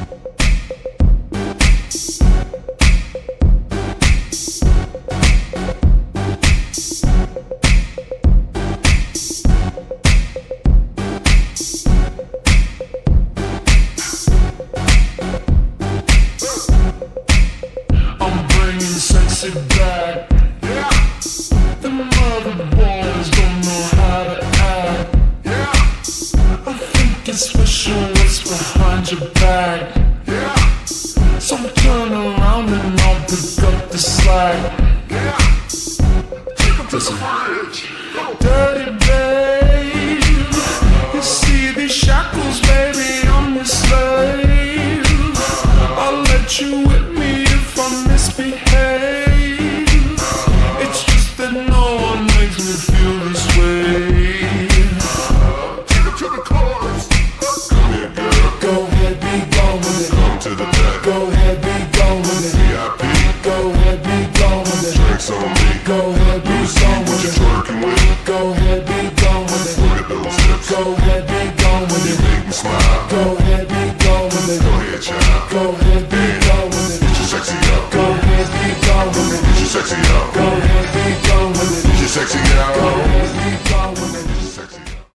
Sexy back, yeah. The mother boys don't know how to act, yeah. I think it's special what's behind your back, yeah. So turn around and I'll pick up the slack, yeah. Take 'em to the bridge, dirty babe. You see these shackles, baby, I'm your slave. I'll let you whip me if I misbehave. It's just that no one makes me feel this way. Take it to the chorus. Come here, girl. Go ahead, be gone with it. Come to the back. Go ahead, be gone with it. VIP. Go ahead, be gone with it. Drinks on me. Go ahead, be gone with it. What you twerking with? Go ahead, be gone with it. Look at those hips. Go ahead, be